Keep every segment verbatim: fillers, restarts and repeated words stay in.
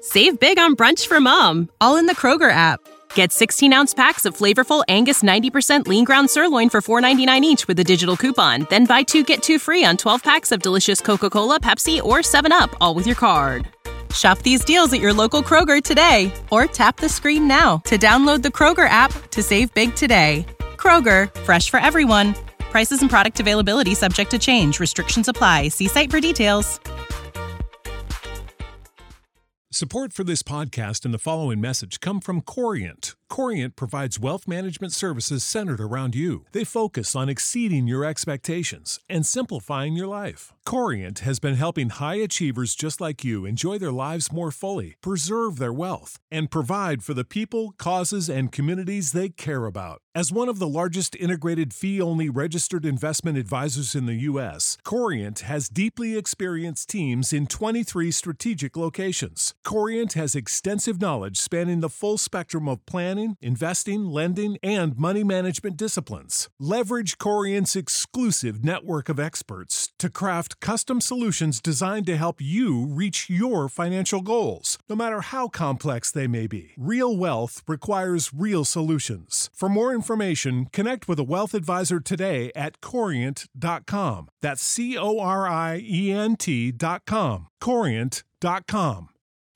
Save big on brunch for mom, all in the Kroger app. Get sixteen-ounce packs of flavorful Angus ninety percent lean ground sirloin for four ninety-nine each with a digital coupon. Then buy two, get two free on twelve packs of delicious Coca-Cola, Pepsi, or seven up, all with your card. Shop these deals at your local Kroger today, or tap the screen now to download the Kroger app to save big today. Kroger, fresh for everyone. Prices and product availability subject to change. Restrictions apply. See site for details. Support for this podcast and the following message come from Corient. Corient provides wealth management services centered around you. They focus on exceeding your expectations and simplifying your life. Corient has been helping high achievers just like you enjoy their lives more fully, preserve their wealth, and provide for the people, causes, and communities they care about. As one of the largest integrated fee-only registered investment advisors in the U S, Corient has deeply experienced teams in twenty-three strategic locations. Corient has extensive knowledge spanning the full spectrum of planning, investing, lending, and money management disciplines. Leverage Corient's exclusive network of experts to craft custom solutions designed to help you reach your financial goals, no matter how complex they may be. Real wealth requires real solutions. For more information, connect with a wealth advisor today at corient dot com. That's C O R I E N T dot com. corient dot com.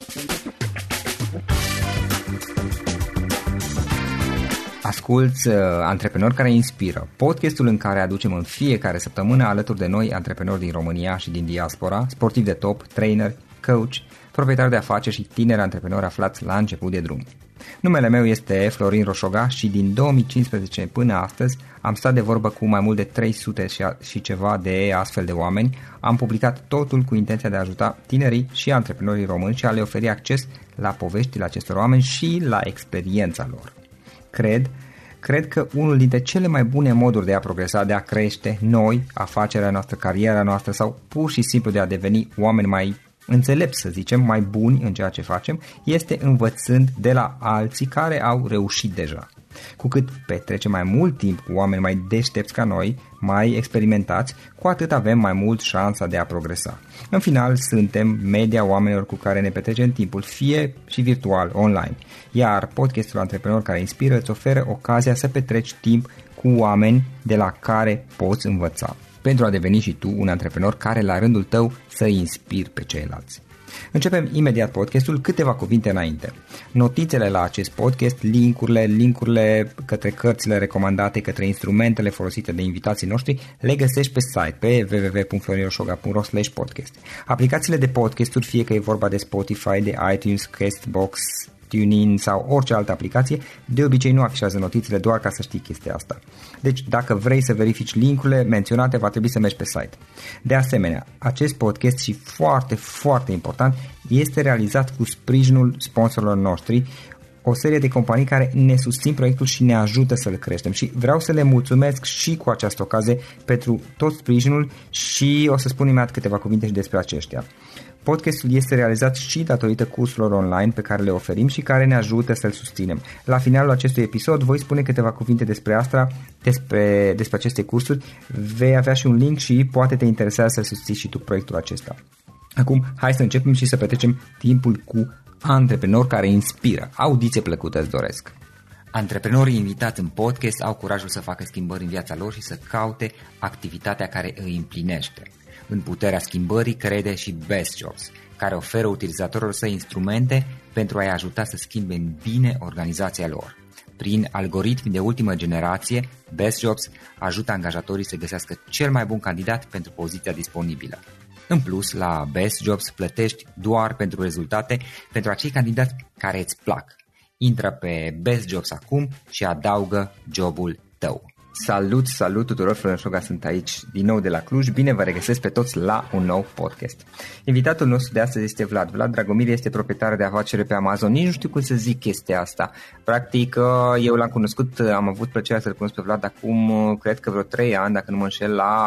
Asculți uh, Antreprenori care inspiră, podcastul în care aducem în fiecare săptămână alături de noi antreprenori din România și din diaspora, sportivi de top, trainer, coach, proprietari de afaceri și tineri antreprenori aflați la început de drum. Numele meu este Florin Roșoga și din două mii cincisprezece până astăzi am stat de vorbă cu mai mult de trei sute și ceva de astfel de oameni. Am publicat totul cu intenția de a ajuta tinerii și antreprenorii români și a le oferi acces la poveștile acestor oameni și la experiența lor. Cred, cred că unul dintre cele mai bune moduri de a progresa, de a crește noi, afacerea noastră, cariera noastră sau pur și simplu de a deveni oameni mai înțelepți, să zicem, mai buni în ceea ce facem, este învățând de la alții care au reușit deja. Cu cât petrecem mai mult timp cu oameni mai deștepți ca noi, mai experimentați, cu atât avem mai mult șansa de a progresa. În final, suntem media oamenilor cu care ne petrecem timpul, fie și virtual, online. Iar podcastul Antreprenori care inspiră îți oferă ocazia să petreci timp cu oameni de la care poți învăța, pentru a deveni și tu un antreprenor care la rândul tău să inspiri pe ceilalți. Începem imediat podcastul, câteva cuvinte înainte. Notițele la acest podcast, linkurile, linkurile către cărțile recomandate, către instrumentele folosite de invitații noștri, le găsești pe site pe w w w punct florin roșoga punct r o slash podcast. Aplicațiile de podcasturi, fie că e vorba de Spotify, de iTunes, Castbox, TuneIn sau orice altă aplicație, de obicei nu afișează notițele, doar ca să știi chestia asta. Deci dacă vrei să verifici linkurile menționate, va trebui să mergi pe site. De asemenea, acest podcast, și foarte, foarte important, este realizat cu sprijinul sponsorilor noștri, o serie de companii care ne susțin proiectul și ne ajută să-l creștem. Și vreau să le mulțumesc și cu această ocazie pentru tot sprijinul și o să spun imediat câteva cuvinte și despre aceștia. Podcastul este realizat și datorită cursurilor online pe care le oferim și care ne ajută să-l susținem. La finalul acestui episod voi spune câteva cuvinte despre asta, despre, despre aceste cursuri. Vei avea și un link și poate te interesează să susții și tu proiectul acesta. Acum, hai să începem și să petrecem timpul cu antreprenori care inspiră. Audiție plăcută îți doresc! Antreprenorii invitați în podcast au curajul să facă schimbări în viața lor și să caute activitatea care îi împlinește. În puterea schimbării crede și Best Jobs, care oferă utilizatorilor săi instrumente pentru a-i ajuta să schimbe în bine organizația lor. Prin algoritmi de ultimă generație, Best Jobs ajută angajatorii să găsească cel mai bun candidat pentru poziția disponibilă. În plus, la Best Jobs plătești doar pentru rezultate pentru acei candidați care îți plac. Intră pe Best Jobs acum și adaugă jobul tău. Salut, salut tuturor, Florin Roșoga sunt aici din nou de la Cluj. Bine vă regăsesc pe toți la un nou podcast. Invitatul nostru de astăzi este Vlad. Vlad Dragomir este proprietar de afacere pe Amazon. Nici nu știu cum să zic chestia asta. Practic, eu l-am cunoscut, am avut plăcerea să-l cunosc pe Vlad acum, cred că vreo trei ani, dacă nu mă înșel, la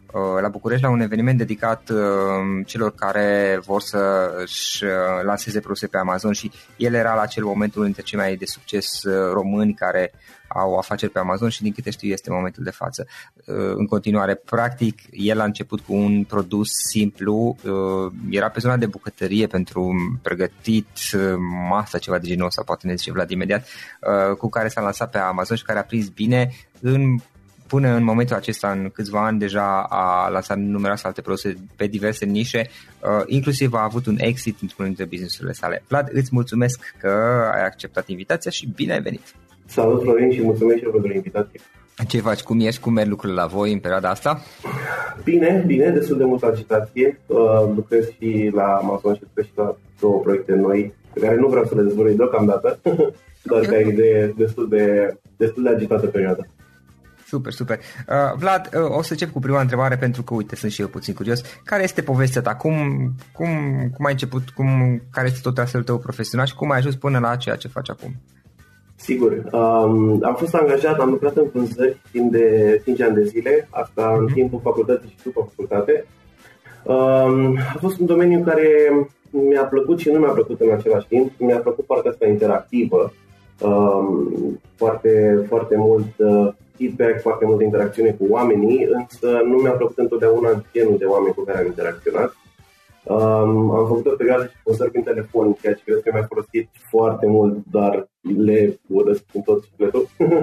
la București la un eveniment dedicat celor care vor să-și lanseze produse pe Amazon și el era la acel moment unul dintre cei mai de succes români care au afaceri pe Amazon și din câte știu este în momentul de față. În continuare, practic, el a început cu un produs simplu, era pe zona de bucătărie pentru pregătit masa, ceva de genul ăsta, poate ne zice Vlad imediat, cu care s-a lansat pe Amazon și care a prins bine în până în momentul acesta, în câțiva ani, deja a lansat numeroase alte produse pe diverse nișe, inclusiv a avut un exit într-unul dintre business-urile sale. Vlad, îți mulțumesc că ai acceptat invitația și bine ai venit! Salut, Florin, și mulțumesc și eu pentru invitație. Ce faci? Cum ești? Cum merg lucrurile la voi în perioada asta? Bine, bine, destul de multă agitație. Lucrez și la Amazon și lucrez și la două proiecte noi, pe care nu vreau să le dezvălui deocamdată, dar ca idee destul de, destul de agitată perioada. Super, super. Uh, Vlad, uh, o să încep cu prima întrebare pentru că, uite, sunt și eu puțin curios. Care este povestea ta? Cum, cum, cum ai început? Cum, care este tot traseul tău profesional și cum ai ajuns până la ceea ce faci acum? Sigur. Um, am fost angajat, am lucrat în vânzări timp de cinci ani de zile, asta în timpul facultății și după facultate. Um, a fost un domeniu care mi-a plăcut și nu mi-a plăcut în același timp. Mi-a plăcut partea asta interactivă, um, foarte, foarte mult uh, feedback, foarte multă interacțiune cu oamenii, însă nu mi-a plăcut întotdeauna genul de oameni cu care am interacționat. Um, am făcut o perioadă și vânzări prin telefon, ceea ce cred că mi-a folosit foarte mult, dar le urăsc în tot sufletul.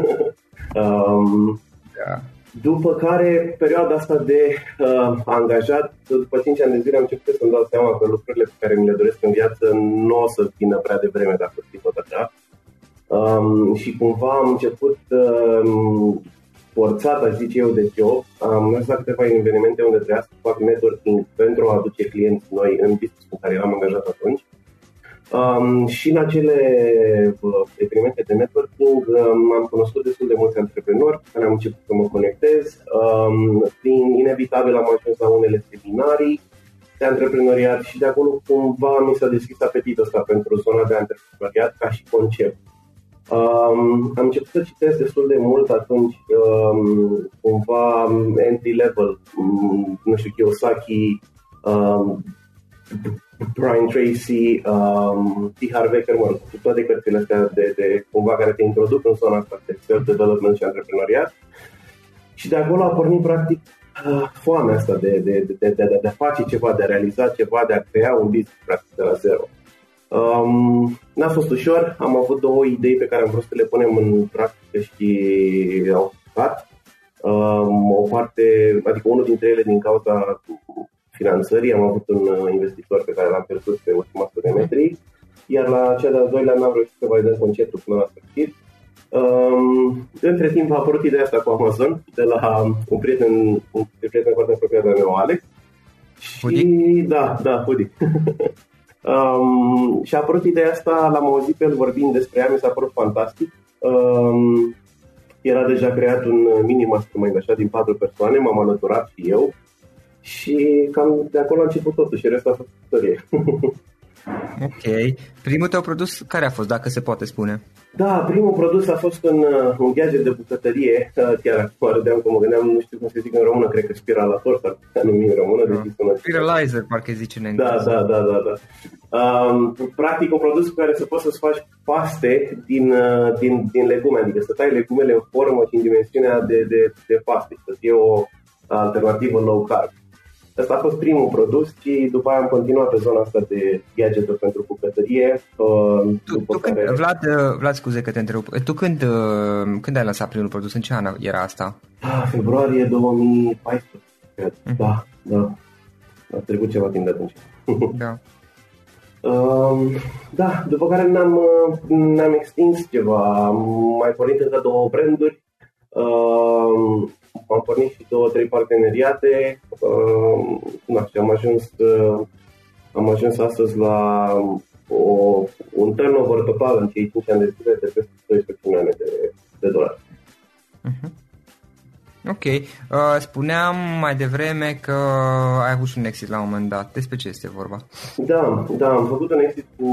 um, da. După care, perioada asta de uh, angajat, după cinci ani de zile am început să-mi dau seama că lucrurile pe care mi le doresc în viață nu o să vină prea devreme dacă o fi tot așa. Um, și cumva am început um, forțat, aș zice eu, de job. Am mers la câteva evenimente unde trebuia să fac networking pentru a aduce clienți noi în business cu care eram angajat atunci. Um, și în acele uh, evenimente de networking um, am cunoscut destul de mulți antreprenori care am început să mă conectez. Um, prin inevitabil am ajuns la unele seminarii de antreprenoriat și de acolo cumva mi s-a deschis apetitul ăsta pentru zona de antreprenoriat ca și concept. Um, am început să citesc destul de mult atunci, um, cumva entry level, um, nu știu, Kiyosaki, um, Brian Tracy, um, T. Harv Eker, mă rog, toate cărțile astea de, de cumva care te introduc în zona asta de self-development și antreprenoriat. Și de acolo a pornit practic uh, foamea asta de, de, de, de, de, de a face ceva, de a realiza ceva, de a crea un business practic de la zero. Um, n-a fost ușor, am avut două idei pe care am vrut să le punem în practică și au funcționat. Um, o parte, adică unul dintre ele din cauza finanțării, am avut un investitor pe care l-am pierdut pe ultima sută de metri, iar la cea de-al doilea n-am reușit să validăm conceptul până la sfârșit. Um, între timp a apărut ideea asta cu Amazon de la un prieten, un prieten foarte apropiat de meu, Alex. Hudi? Și da, da, Hudi. Um, și a apărut ideea asta, l-am auzit pe el vorbind despre ea, mi s-a părut fantastic. Um, era deja creat un mini mastermind așa din patru persoane, m-am alăturat și eu și cam de acolo a început totul și restul a fost istorie. Ok. Primul tău produs care a fost, dacă se poate spune? Da, primul produs a fost un, un gadget de bucătărie, chiar acum râdeam că mă gândeam, nu știu cum se zic în română, cred că spiralator, s-ar putea numi în română. No. Deci sună Spiralizer, parcă zice în engleză. Da, da, da, da, da. Um, practic un produs cu care să poți să-ți faci paste din, din, din legume, adică să tai legumele în formă și în dimensiunea de, de, de paste, să fie o alternativă low carb. Asta a fost primul produs și după aia am continuat pe zona asta de gadget-uri pentru bucătărie. Tu, tu care... când, Vlad, Vlad, scuze că te întrerup. Tu când, când ai lansat primul produs? În ce an era asta? Ah, februarie două mii paisprezece, cred. Mm-hmm. Da, da. A trecut ceva timp de atunci. Da. um, da, după care ne-am, ne-am extins ceva. Am mai pornit încă două branduri. Um, Am pornit și două, trei parteneriate uh, na, și am ajuns, uh, am ajuns astăzi la o, un turnover total în cei cinci ani de zile de peste doisprezece milioane de, de dolari. Uh-huh. Ok. Uh, spuneam mai devreme că ai avut și un exit la un moment dat. Despre ce este vorba? Da, da, am făcut un exit cu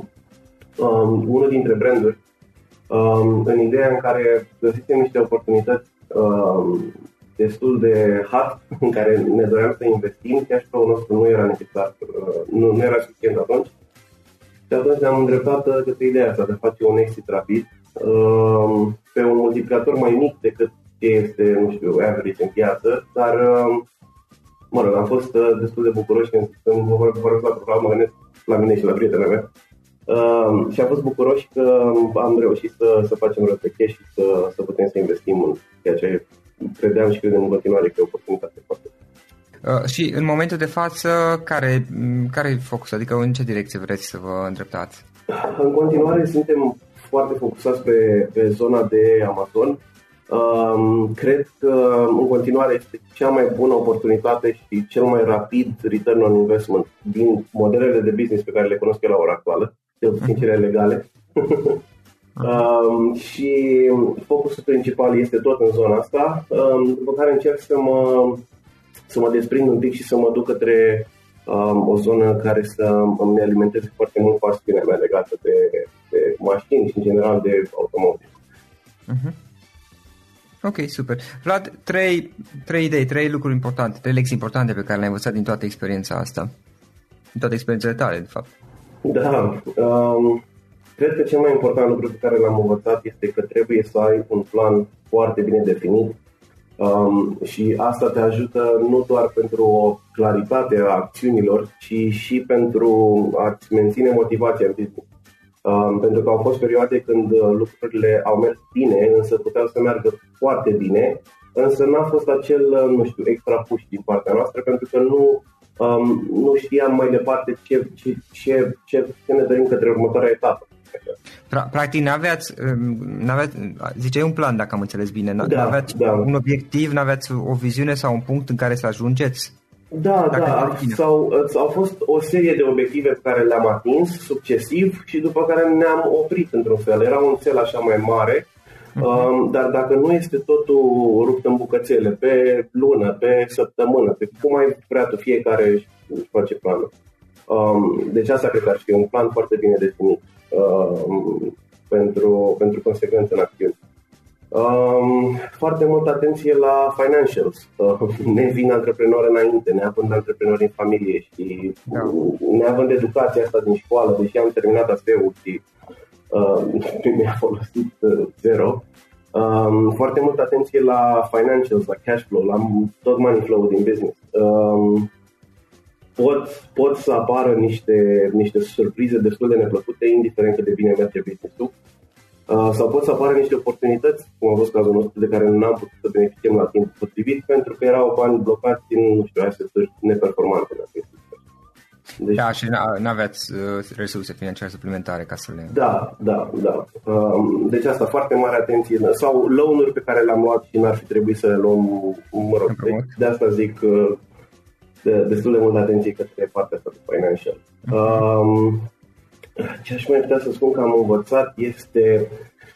um, unul dintre branduri um, în ideea în care găsisem niște oportunități Um, destul de hot în care ne doream să investim, cash flow-ul nostru nu era necesar, nu, nu era suficient atunci. Și atunci ne-am îndreptat către ideea asta de a face un exit rapid pe un multiplicator mai mic decât ce este, nu știu, average în piață, dar mă rog, am fost destul de bucuroși când vă vorbesc la program, mă gândesc la mine și la prietena mea. Uh, și am fost bucuroși că am reușit să, să facem răpeche și să, să putem să investim în ceea ce credeam și credem în continuare că e o oportunitate foarte. Uh, și în momentul de față, care, care e focusul? Adică în ce direcție vreți să vă îndreptați? În continuare suntem foarte focusați pe, pe zona de Amazon. Uh, cred că în continuare este cea mai bună oportunitate și cel mai rapid return on investment din modelele de business pe care le cunosc eu la ora actuală, cel puțin cele legale. uh, și focusul principal este tot în zona asta, uh, după care încerc să mă, să mă desprind un pic și să mă duc către uh, o zonă care să îmi alimenteze foarte mult pasiunea mea legată de, de mașini și în general de automotive. Uh-huh. Ok, super. Vlad, trei, trei idei, trei lucruri importante, trei lecții importante pe care le-ai învățat din toată experiența asta, din toate experiențele tale, de fapt. Da, um, cred că cel mai important lucru pe care l-am învățat este că trebuie să ai un plan foarte bine definit um, și asta te ajută nu doar pentru o claritate a acțiunilor, ci și pentru a-ți menține motivația în business. Um, pentru că au fost perioade când lucrurile au mers bine, însă puteau să meargă foarte bine, însă n-a fost acel, nu știu, extra push din partea noastră, pentru că nu, um, nu știam mai departe ce, ce, ce, ce, ce ne dorim către următoarea etapă. Practic, n-aveați, n-aveați, ziceai un plan, dacă am înțeles bine, n-aveați da, da. un obiectiv, n-aveați o viziune sau un punct în care să ajungeți? Da, dacă da, sau, au fost o serie de obiective pe care le-am atins succesiv și după care ne-am oprit într-un fel. Era un cel așa mai mare, uh-huh. um, dar dacă nu este totul rupt în bucățele, pe lună, pe săptămână, pe cum ai vrea tu, fiecare își face planul. Um, deci asta cred că ar fi un plan foarte bine definit um, pentru, pentru consecvență în acțiune. Um, foarte multă atenție la financials, uh, nefiind antreprenori înainte, neavând antreprenori în familie și da. neavând educația asta din școală, deși am terminat A S E-ul și uh, mi-a folosit uh, zero. Um, foarte multă atenție la financials, la cash flow, la tot money flow din business. Um, pot, pot să apară niște, niște surprize destul de neplăcute, indiferent cât de bine merge business-ul. Uh, sau pot să apară niște oportunități, cum a fost cazul nostru, de care nu am putut să beneficiem la timp potrivit, pentru că erau bani blocați în, nu știu, asset-uri neperformante. Deci, da, și n-aveați uh, resurse financiare suplimentare ca să le... Da, da, da. Uh, deci asta, foarte mare atenție. Sau loan-uri pe care le-am luat și n-ar fi trebuit să le luăm, mă rog, de, de asta zic uh, de, destul de multă atenție către partea asta de financial. Uh, Ce aș mai putea să spun că am învățat este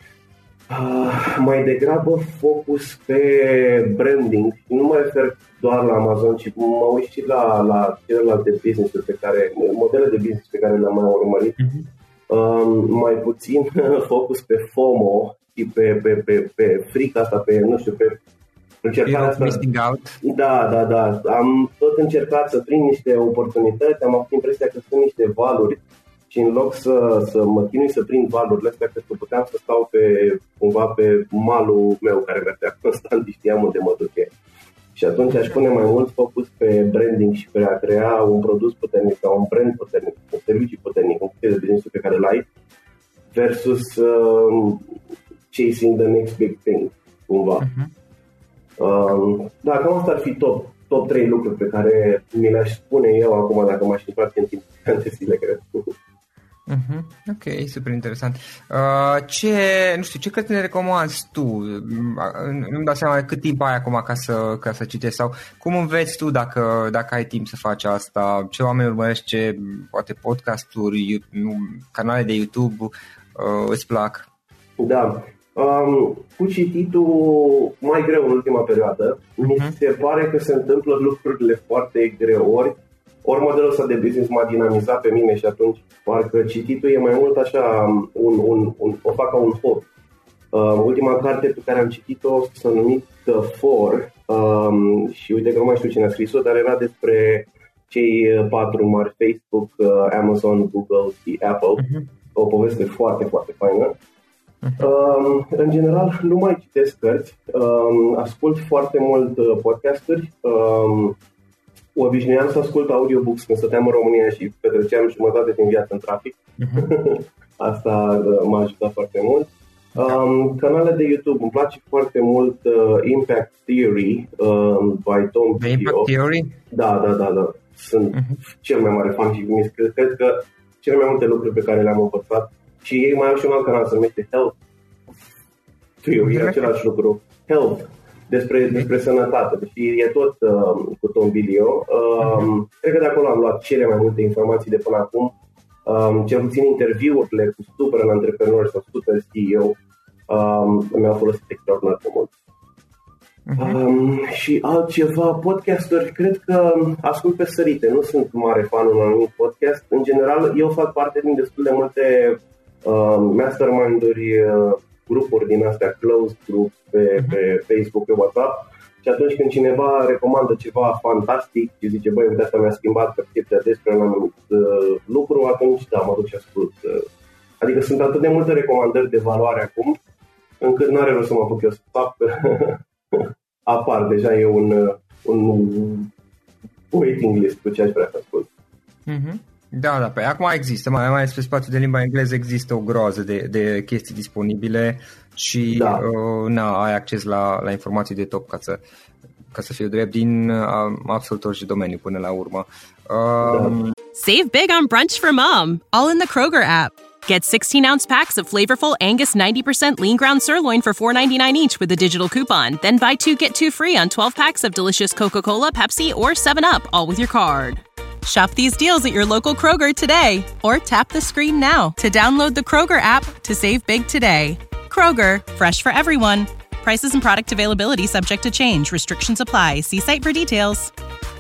uh, mai degrabă focus pe branding. Nu mă refer doar la Amazon, ci mă uit și la, la celelalte business-uri pe care, modele de business pe care le-am mai urmărit. Uh-huh. Uh, mai puțin focus pe FOMO și pe, pe, pe, pe frica asta, pe, nu știu, pe încercarea asta. Missing out. Da, da, da. Am tot încercat să prind niște oportunități, am avut impresia că sunt niște valuri. Și în loc să, să mă chinui să prind valurile astea, cred că puteam să stau pe, cumva pe malul meu care mergea constant și știam unde mă duc. Și atunci aș pune mai mult focus pe branding și pe a crea un produs puternic sau un brand puternic, un serviciu puternic, un fel de business pe care îl ai, versus uh, chasing the next big thing, cumva. Uh-huh. Uh, da, cam asta ar fi top, top trei lucruri pe care mi le-aș spune eu acum dacă m-aș întoarce în timp de zile, cred. Uh-huh. Ok, super interesant. Uh, ce, nu știu, ce cărți ne recomanzi tu? Nu-mi dau seama cât timp ai acum ca să, ca să citești sau cum înveți tu dacă, dacă ai timp să faci asta? Ce oameni urmărești, ce poate podcasturi, canale de YouTube uh, îți plac? Da, um, cu cititul mai greu în ultima perioadă. Uh-huh. Mi se pare că se întâmplă lucrurile foarte greu ori Ori modelul ăsta de business m-a dinamizat pe mine și atunci parcă cititul e mai mult așa, un, un, un, o fac ca un hobby. Uh, ultima carte pe care am citit-o s-a numit The Four Um, și uite că nu mai știu cine a scris-o, dar era despre cei patru mari, Facebook, Amazon, Google și Apple. Uh-huh. O poveste foarte, foarte faină. Uh-huh. Um, în general, nu mai citesc cărți, um, ascult foarte mult uh, podcasturi. Um, obișnuiam să ascult audiobooks când stăteam în România și petreceam jumătate din viață în trafic. Uh-huh. Asta uh, m-a ajutat foarte mult. Um, canale de YouTube, îmi place foarte mult uh, Impact Theory uh, by Tom The Impact Theory? Da, da, da, da. Sunt uh-huh. cel mai mare fan și cred, cred că cele mai multe lucruri pe care le-am învățat. Și ei mai au și un alt canal, se numește Health Theory, e același lucru. Health, despre, despre sănătate. Și e tot uh, cu Tom Bilio. Uh, uh-huh. Cred că de acolo am luat cele mai multe informații de până acum. Um, cel puțin interviurile cu super antreprenori sau super C E O um, mi-au folosit extraordinar de mult. Uh-huh. Um, și altceva, podcasturi, cred că ascult pe sărite, nu sunt mare fan unui anumit podcast. În general, eu fac parte din destul de multe uh, mastermind-uri, uh, grupuri din astea, closed groups pe, uh-huh. pe Facebook, pe WhatsApp. Și atunci când cineva recomandă ceva fantastic și zice, băi, uite, asta mi-a schimbat percepția despre un anumit uh, lucru, atunci da, mă duc și ascult. Uh, adică sunt atât de multe recomandări de valoare acum, încât n-are rost să mă apuc eu să fac. Apar, deja e un, un waiting list cu ce aș vrea să ascult. Mm-hmm. Da, da, pe acum există, mai ales pe spațiul de limba engleză există o groază de, de chestii disponibile și da. uh, na, ai acces la, la informații de top ca să, ca să fiu drept din uh, absolut orice domeniu până la urmă. Uh, da. Save big on brunch for mom, all in the Kroger app. Get sixteen ounce packs of flavorful Angus ninety percent lean ground sirloin for four ninety-nine each with a digital coupon. Then buy two, get two free on twelve packs of delicious Coca-Cola, Pepsi, or seven up, all with your card. Shop these deals at your local Kroger today, or tap the screen now to download the Kroger app to save big today. Kroger, fresh for everyone. Prices and product availability subject to change. Restrictions apply. See site for details.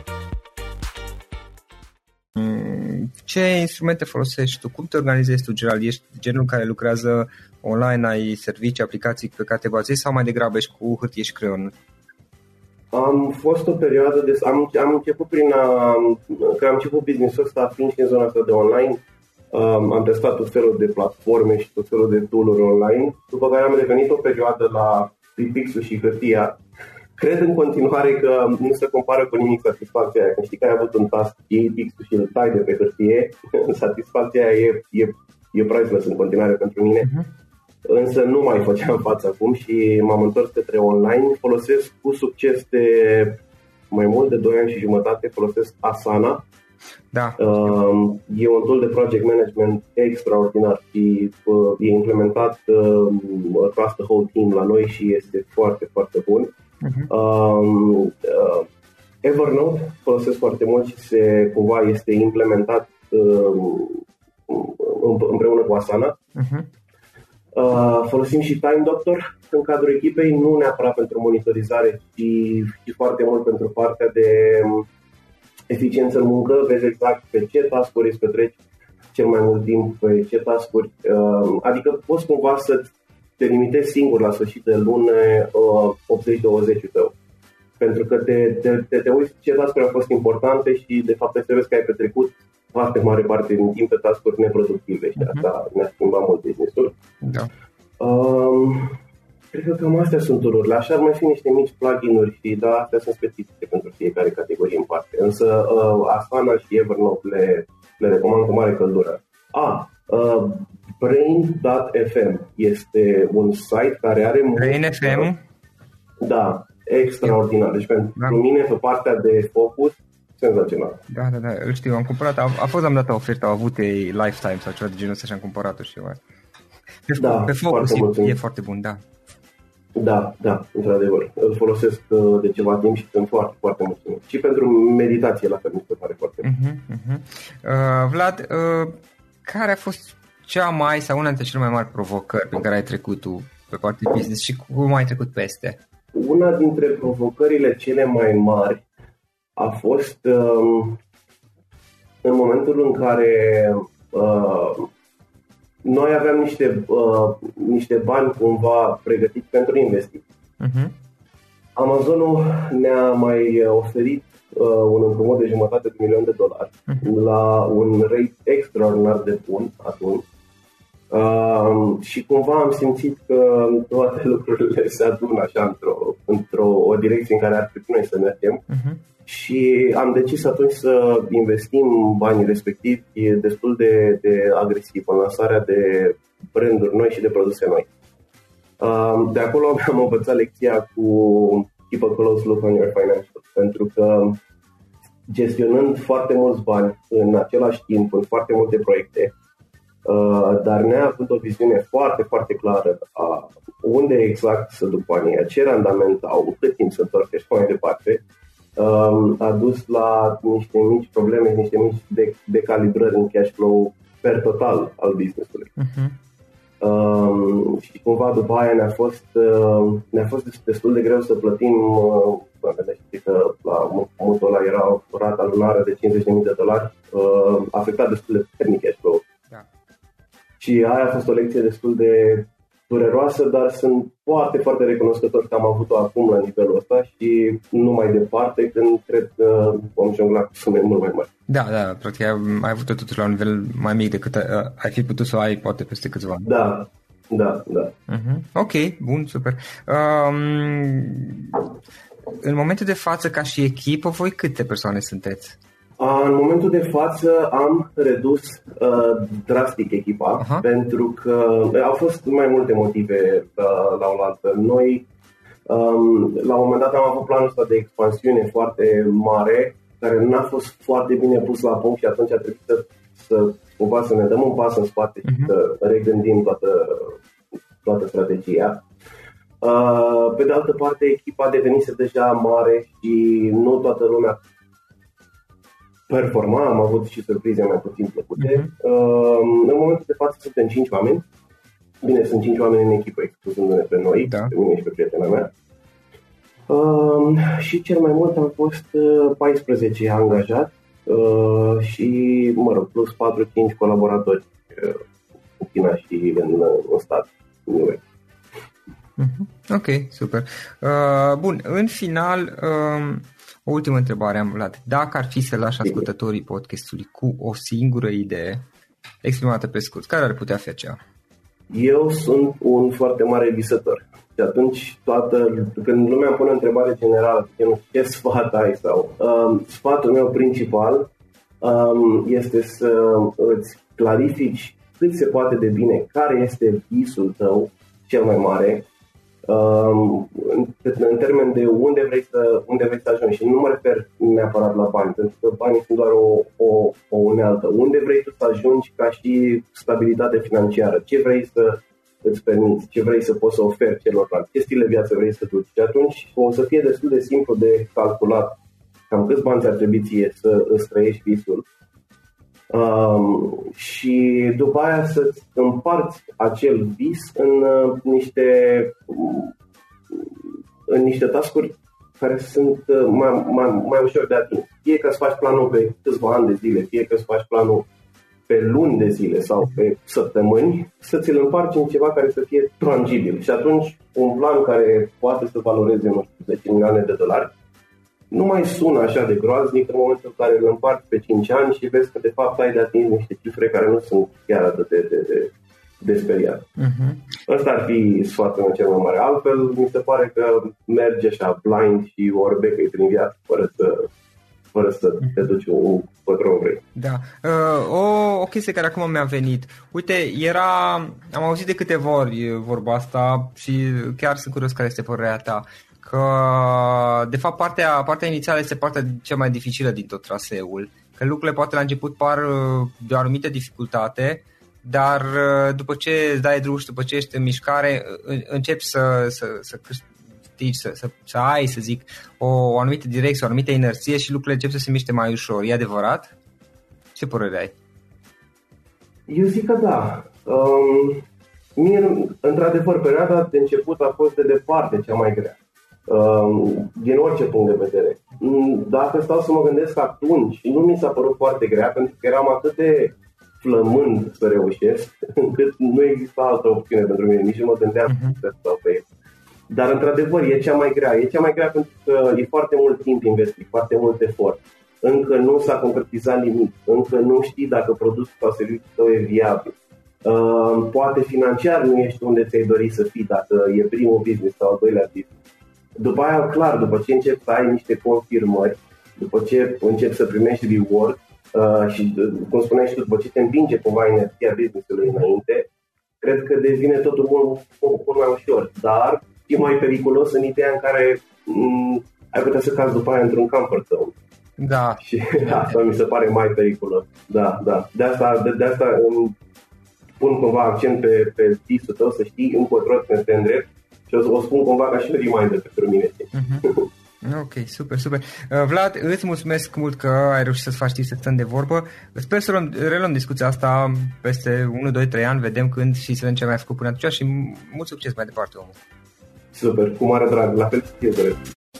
Ce instrumente folosești tu? Cum te organizezi tu, general? Ești genul care lucrează online, ai servicii, aplicații pe care te bazezi sau mai degrabă ești cu hârtie și creion? Am fost o perioadă de... Am, am început prin a... Că am început business-ul ăsta fiind și în zona asta de online. Um, am testat tot felul de platforme și tot felul de tool-uri online. După care am revenit o perioadă la pixul și hârtia. Cred în continuare că nu se compară cu nimic satisfacția aia. Când știi că ai avut un task, iei pixul și îl tai de pe hârtie, satisfacția aia e, e, e priceless în continuare pentru mine. Uh-huh. Însă nu mai făceam față acum și m-am întors către online. Folosesc cu succes de mai mult de doi ani și jumătate, folosesc Asana. Da. Uh, e un tool de project management extraordinar și uh, e implementat uh, across the whole team la noi și este foarte, foarte bun. Uh-huh. Uh, uh, Evernote folosesc foarte mult și se, cumva este implementat uh, împreună cu Asana. Uh-huh. Uh, folosim și Time Doctor în cadrul echipei, nu neapărat pentru monitorizare, ci, ci foarte mult pentru partea de eficiență în muncă. Vezi exact pe ce task-uri îți petreci cel mai mult timp, pe ce task-uri, uh, adică poți cumva să te limitezi singur la sfârșit de lună uh, optzeci douăzeci tău. Pentru că te, te, te, te uiți ce task-uri au fost importante și de fapt trebuie să vezi că ai petrecut foarte mare parte din timp pe task-uri neproductive și asta ne-a schimbat mult business-ul. Da. Um, cred că cam astea sunt tururile. Așa ar mai fi niște mici plugin-uri și da, astea sunt specifice pentru fiecare categorie în parte. Însă uh, Asana și Evernote le, le recomand cu mare căldură. Ah, uh, Brain punct f m este un site care are... Brain punct f m? Da, extraordinar. Deci pentru da. mine, pe partea de focus, senzațional. Da, da, da, îl știu, am cumpărat, a, a fost, am dat o ofertă, au avut ei Lifetime sau ceva de genul ăsta și am cumpărat-o și eu. Pe, da, pe focus e, e foarte bun, da. Da, da, într-adevăr. Îl folosesc de ceva timp și sunt foarte, foarte mulțumit. Și pentru meditație, la fel, mi se pare foarte bun. Uh-huh, uh-huh. Uh, Vlad, uh, care a fost cea mai sau una dintre cele mai mari provocări pe care ai trecut tu pe partea business și cum ai trecut peste? Una dintre provocările cele mai mari a fost um, în momentul în care uh, noi aveam niște, uh, niște bani cumva pregătiți pentru investiții. Uh-huh. Amazonul ne-a mai oferit uh, un împrumut de jumătate de milion de dolari uh-huh. la un rate extraordinar de bun atunci. Uh, și cumva am simțit că toate lucrurile se adună așa într-o, într-o o direcție în care ar trebui noi să mergem. Uh-huh. Și am decis atunci să investim banii respectivi destul de, de agresiv în lansarea de branduri noi și de produse noi. Uh, de acolo am învățat lecția cu keep a close look on your financials, pentru că gestionând foarte mulți bani în același timp, în foarte multe proiecte, uh, dar neavând o viziune foarte, foarte clară a unde exact să duc banii, ce randament au, cât timp să întorc și mai departe, uh, a dus la niște mici probleme, niște mici de- decalibrări în cash flow per total al business-ului. Uh-huh. Uh, și cumva după aia ne-a fost, uh, ne-a fost destul de greu să plătim, uh, știi că la mutul ăla era o rată lunară de cincizeci de mii de dolari, uh, afectat destul de puternic cash flow. Da. Și aia a fost o lecție destul de dureroasă, dar sunt foarte, foarte recunoscător că am avut-o acum la nivelul ăsta și nu mai departe, când cred că vom jongla cu sume mult mai mari. Da, da, practic ai avut-o totuși la un nivel mai mic decât uh, ai fi putut să o ai poate peste câțiva ani. Da, da, da. Uh-huh. Ok, bun, super. Um, în momentul de față, ca și echipă, voi câte persoane sunteți? În momentul de față am redus uh, drastic echipa, uh-huh. pentru că au fost mai multe motive uh, la oaltă. Noi, um, la un moment dat, am avut planul ăsta de expansiune foarte mare, care n-a fost foarte bine pus la punct și atunci a trebuit să, să, cumva, să ne dăm un pas în spate uh-huh. și să regândim toată, toată strategia. Uh, pe de altă parte, echipa devenise deja mare și nu toată lumea performa, am avut și surprize mai puțin plăcute. Uh-huh. Uh, în momentul de față suntem cinci oameni. Bine, sunt cinci oameni în echipă, excluzându-ne pe noi, da. Pe mine și pe prietena mea. Uh, și cel mai mult am fost uh, paisprezece angajați uh, și, mă rog, plus patru cinci colaboratori uh, în China și în, în stat. Uh-huh. Ok, super. Uh, bun, în final... Uh... O ultimă întrebare, Vlad. Dacă ar fi să lași ascultătorii podcastului cu o singură idee exprimată pe scurt, care ar putea fi aceea? Eu sunt un foarte mare visător. Și atunci, toată, când lumea îmi pune o întrebare generală, ce sfat ai sau... Um, sfatul meu principal um, este să îți clarifici cât se poate de bine care este visul tău cel mai mare, Um, în, în termen de unde vrei, să, unde vrei să ajungi. Și nu mă refer neapărat la bani, pentru că banii sunt doar o, o, o unealtă. Unde vrei tu să ajungi ca și stabilitate financiară? Ce vrei să îți permiți? Ce vrei să poți să oferi celorlalți? Ce stil de viață vrei să duci? Și atunci o să fie destul de simplu de calculat cam câți bani ți-ar trebui ție să îți trăiești visul. Um, și după aia să-ți împarți acel vis în uh, niște în niște task-uri care sunt uh, mai, mai, mai ușor de atins. Fie că îți faci planul pe câțiva ani de zile, fie că îți faci planul pe luni de zile sau pe săptămâni, să ți-l împarți în ceva care să fie tangibil. Și atunci un plan care poate să valoreze, nu știu, zece milioane de dolari nu mai sună așa de groaznic în momentul în care îl împarți pe cinci ani și vezi că de fapt ai de atins niște cifre care nu sunt chiar atât de, de, de, de speriat. Uh-huh. Ăsta ar fi sfatul meu cel mai mare. Altfel, mi se pare că merge așa blind și orbecăi prin viață fără să, fără să uh-huh. te duci un pătron vrei. Da. Uh, o, o chestie care acum mi-a venit. Uite, era, am auzit de câteva ori vorba asta și chiar sunt curios care este părerea ta. Că, de fapt, partea, partea inițială este partea cea mai dificilă din tot traseul. Că lucrurile poate la început par de o anumită dificultate, dar după ce îți dai drum și după ce ești în mișcare, începi să, să, să câștigi, să, să, să ai, să zic, o, o anumită direcție, o anumită inerție și lucrurile încep să se miște mai ușor. E adevărat? Ce părere ai? Eu zic că da. Um, mie, într-adevăr, perioada de început a fost de departe cea mai grea. Din orice punct de vedere. Dacă stau să mă gândesc atunci, nu mi s-a părut foarte grea, pentru că eram atât de flămând să reușesc, încât nu exista altă opțiune pentru mine, nici nu mă gândeam uh-huh. să stau pe el. Dar într-adevăr e cea mai grea. E cea mai grea pentru că e foarte mult timp investit, foarte mult efort. Încă nu s-a concretizat nimic, încă nu știi dacă produsul sau serviciul tău e viabil. Uh, poate financiar nu ești unde ți-ai dori să fii dacă e primul business sau al doilea business. După aia, clar, după ce începi să ai niște confirmări, după ce începi să primești reward uh, și, cum spuneai și tu, după ce te împinge cumva energia business-ului înainte, cred că devine totul mult, mult, mult mai ușor. Dar e mai periculos în ideea în care m- ai putea să cazi după aia într-un comfort zone. Da. Și asta mi se pare mai periculos. Da, da. De asta, de, de asta îmi pun cumva accent pe, pe visul tău, să știi încotro te îndrept și o, o spun cumva ca și reminder pentru mine. Uh-huh. Ok, super, super. Uh, Vlad, îți mulțumesc mult că ai reușit să-ți faci timp să stăm de vorbă. Sper să luăm, reluăm discuția asta peste unu, doi, trei ani, vedem când și să vedem ce mai ai făcut până atunci și mult succes mai departe, omul. Super, cu mare drag, la fel și eu.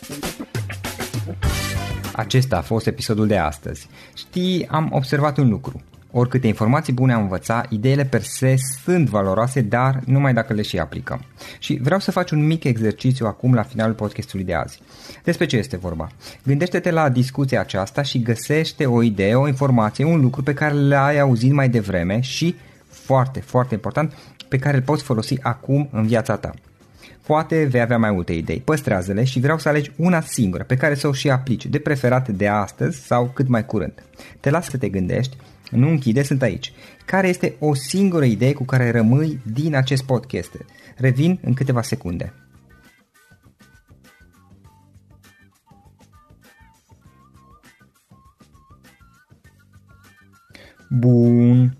Acesta a fost episodul de astăzi. Știi, am observat un lucru. Oricâte informații bune am învățat, ideile per se sunt valoroase, dar numai dacă le și aplicăm. Și vreau să faci un mic exercițiu acum la finalul podcastului de azi. Despre ce este vorba? Gândește-te la discuția aceasta și găsește o idee, o informație, un lucru pe care l-ai auzit mai devreme și, foarte, foarte important, pe care îl poți folosi acum în viața ta. Poate vei avea mai multe idei, păstrează-le și vreau să alegi una singură pe care să o și aplici, de preferat de astăzi sau cât mai curând. Te las să te gândești, nu închide, sunt aici. Care este o singură idee cu care rămâi din acest podcast? Revin în câteva secunde. Bun.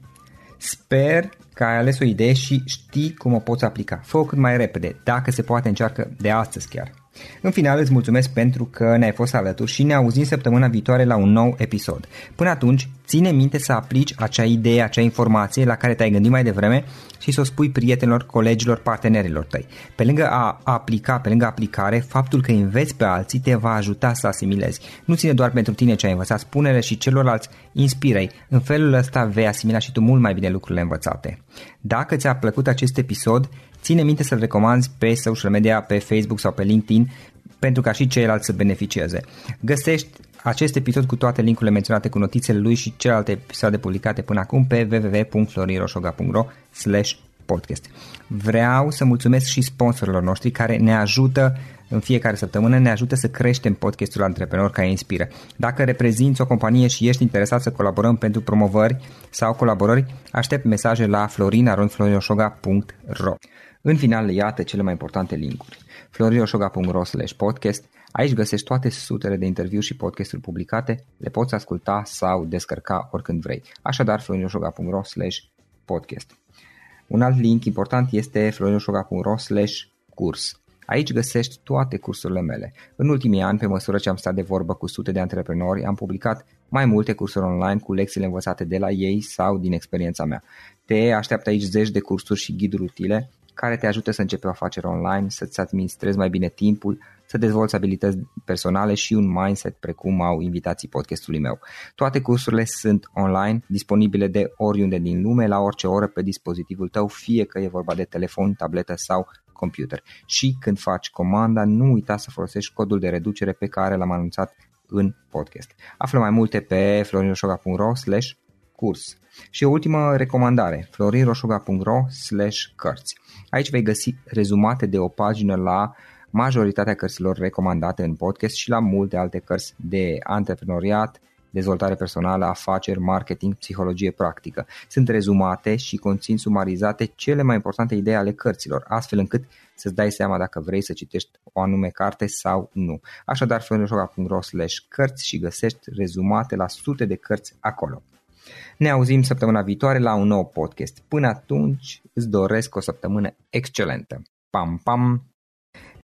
Sper că ai ales o idee și știi cum o poți aplica. Fă-o cât mai repede, dacă se poate încearcă de astăzi chiar. În final îți mulțumesc pentru că ne-ai fost alături și ne auzim săptămâna viitoare la un nou episod. Până atunci, ține minte să aplici acea idee, acea informație la care te-ai gândit mai devreme și să o spui prietenilor, colegilor, partenerilor tăi. Pe lângă a aplica, pe lângă aplicare, faptul că înveți pe alții te va ajuta să asimilezi. Nu ține doar pentru tine ce ai învățat, spune-le și celorlalți, inspiră-i. În felul ăsta vei asimila și tu mult mai bine lucrurile învățate. Dacă ți-a plăcut acest episod, ține minte să-l recomanzi pe social media, pe Facebook sau pe LinkedIn, pentru ca și ceilalți să beneficieze. Găsești acest episod cu toate linkurile menționate cu notițele lui și celelalte episoade publicate până acum pe w w w punct florin roșoga punct ro slash podcast. Vreau să mulțumesc și sponsorilor noștri care ne ajută în fiecare săptămână, ne ajută să creștem podcastul Antreprenori care inspiră. Dacă reprezinți o companie și ești interesat să colaborăm pentru promovări sau colaborări, aștept mesaje la florin arond florin roșoga punct ro. În final, iată cele mai importante linkuri. florin roșoga punct ro slash podcast. Aici găsești toate sutele de interviuri și podcasturi publicate, le poți asculta sau descărca oricând vrei. Așadar, florin roșoga punct ro slash podcast. Un alt link important este florin roșoga punct ro slash curs. Aici găsești toate cursurile mele. În ultimii ani, pe măsură ce am stat de vorbă cu sute de antreprenori, am publicat mai multe cursuri online cu lecțiile învățate de la ei sau din experiența mea. Te așteaptă aici zeci de cursuri și ghiduri utile care te ajută să începi o afacere online, să-ți administrezi mai bine timpul, să dezvolți abilități personale și un mindset precum au invitații podcastului meu. Toate cursurile sunt online, disponibile de oriunde din lume, la orice oră pe dispozitivul tău, fie că e vorba de telefon, tabletă sau computer. Și când faci comanda, nu uita să folosești codul de reducere pe care l-am anunțat în podcast. Află mai multe pe florin roșoga punct ro slash curs. Și o ultimă recomandare, florin roșoga punct ro slash cărți. Aici vei găsi rezumate de o pagină la majoritatea cărților recomandate în podcast și la multe alte cărți de antreprenoriat, dezvoltare personală, afaceri, marketing, psihologie practică. Sunt rezumate și conțin sumarizate cele mai importante idei ale cărților, astfel încât să-ți dai seama dacă vrei să citești o anume carte sau nu. Așadar, florin roșoga punct ro slash cărți și găsești rezumate la sute de cărți acolo. Ne auzim săptămâna viitoare la un nou podcast. Până atunci îți doresc o săptămână excelentă. Pam, pam!